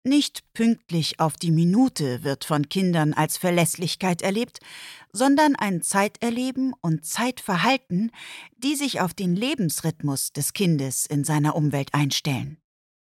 Nicht pünktlich auf die Minute wird von Kindern als Verlässlichkeit erlebt, sondern ein Zeiterleben und Zeitverhalten, die sich auf den Lebensrhythmus des Kindes in seiner Umwelt einstellen.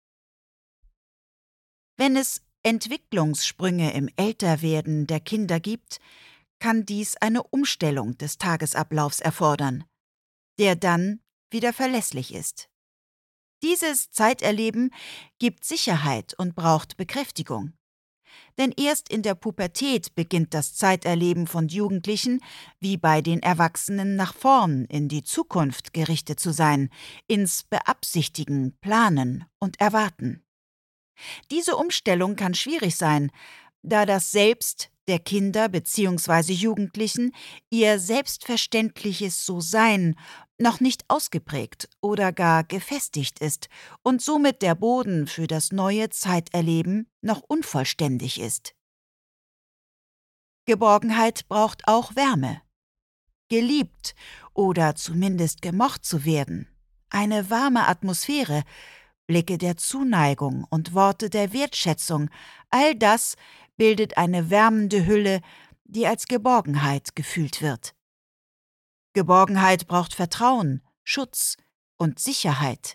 Wenn es Entwicklungssprünge im Älterwerden der Kinder gibt, kann dies eine Umstellung des Tagesablaufs erfordern, der dann wieder verlässlich ist. Dieses Zeiterleben gibt Sicherheit und braucht Bekräftigung. Denn erst in der Pubertät beginnt das Zeiterleben von Jugendlichen, wie bei den Erwachsenen, nach vorn in die Zukunft gerichtet zu sein, ins Beabsichtigen, Planen und Erwarten. Diese Umstellung kann schwierig sein, da das Selbst der Kinder bzw. Jugendlichen, ihr selbstverständliches So-Sein, noch nicht ausgeprägt oder gar gefestigt ist und somit der Boden für das neue Zeiterleben noch unvollständig ist. Geborgenheit braucht auch Wärme. Geliebt oder zumindest gemocht zu werden, eine warme Atmosphäre, Blicke der Zuneigung und Worte der Wertschätzung, all das bildet eine wärmende Hülle, die als Geborgenheit gefühlt wird. Geborgenheit braucht Vertrauen, Schutz und Sicherheit.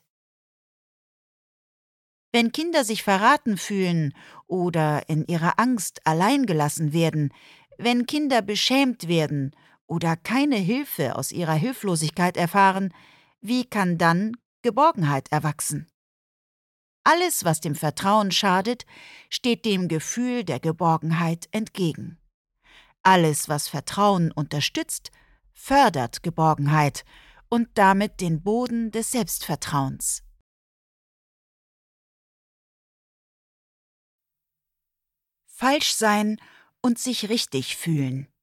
Wenn Kinder sich verraten fühlen oder in ihrer Angst alleingelassen werden, wenn Kinder beschämt werden oder keine Hilfe aus ihrer Hilflosigkeit erfahren, wie kann dann Geborgenheit erwachsen? Alles, was dem Vertrauen schadet, steht dem Gefühl der Geborgenheit entgegen. Alles, was Vertrauen unterstützt, fördert Geborgenheit und damit den Boden des Selbstvertrauens. Falsch sein und sich richtig fühlen.